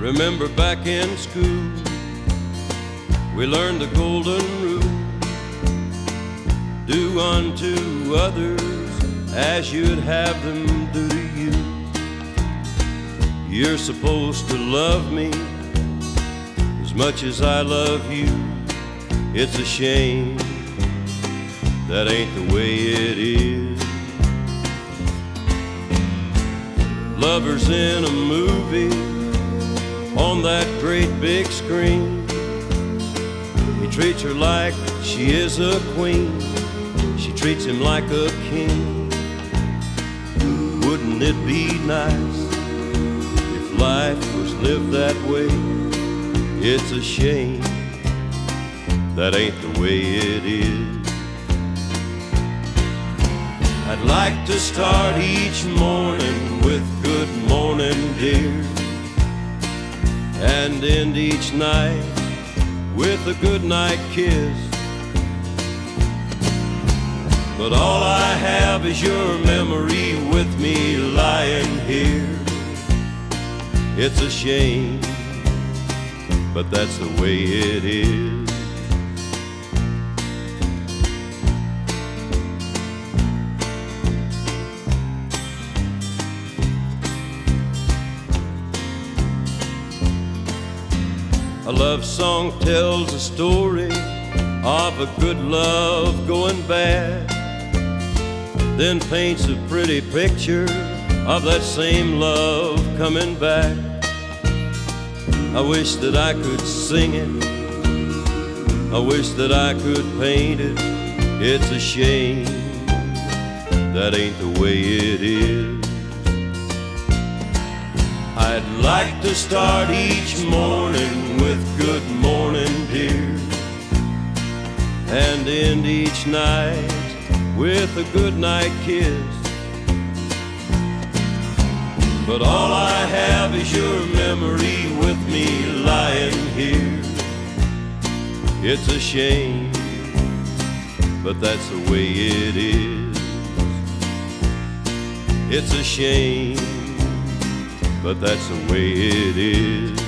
Remember back in school, we learned the golden rule. Do unto others as you'd have them do to you. You're supposed to love me as much as I love you. It's a shame that ain't the way it is. Lovers in a movie on that great big screen. He treats her like she is a queen. She treats him like a king. Wouldn't it be nice if life was lived that way? It's a shame that ain't the way it is. I'd like to start each morning with good morning, dear, and end each night with a good night kiss. But all I have is your memory with me lying here. It's a shame, but that's the way it is. A love song tells a story of a good love going bad, then paints a pretty picture of that same love coming back. I wish that I could sing it, I wish that I could paint it. It's a shame that ain't the way it is. I'd like to start each morning with good morning, dear, and end each night with a good night kiss. But all I have is your memory with me lying here. It's a shame, but that's the way it is. It's a shame, but that's the way it is.